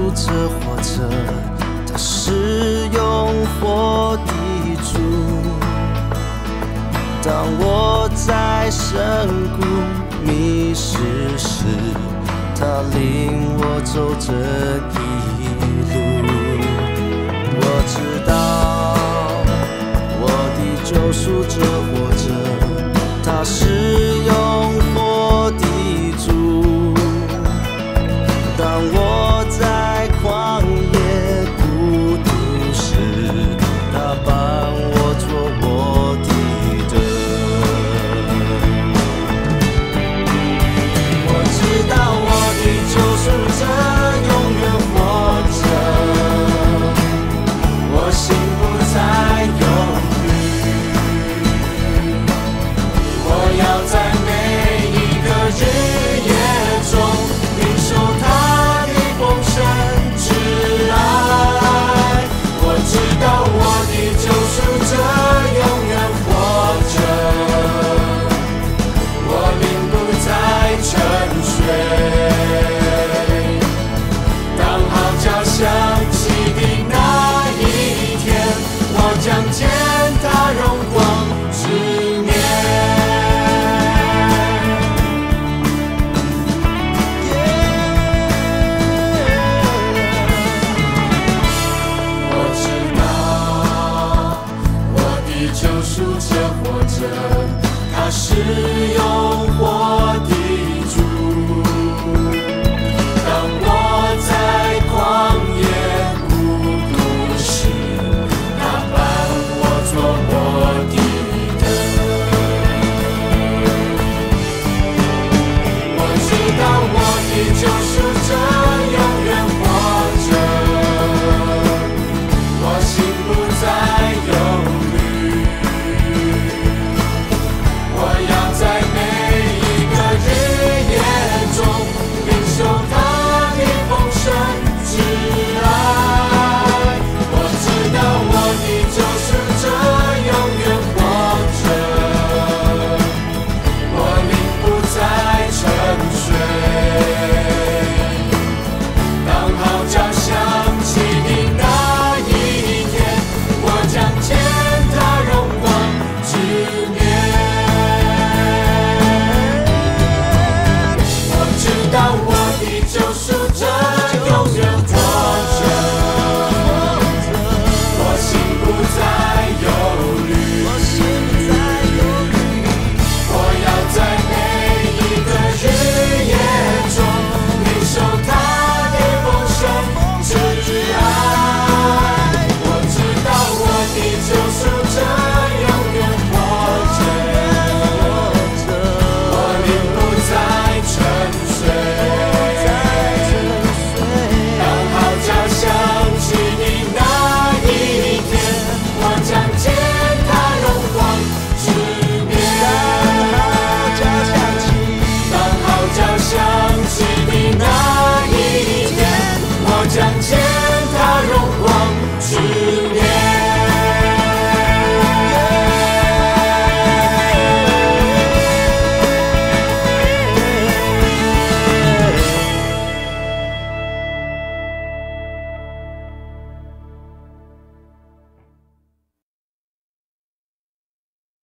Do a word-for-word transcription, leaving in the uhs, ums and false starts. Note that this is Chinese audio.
赎者活着，他是永活的主。当我在深谷迷失时，他领我走这一路。我知道我的救赎者活着，他是永活的主。当我在旷野孤独时，他伴我做我的灯。我知道我的救赎者永远活着，我心不再忧虑。我要在每一个日夜中领受他的丰盛之爱。我知道我的救赎者永远活着，我灵不再沉睡。当号角响起的那一天，我将见他荣光之面。我知道我的救赎者活着，他是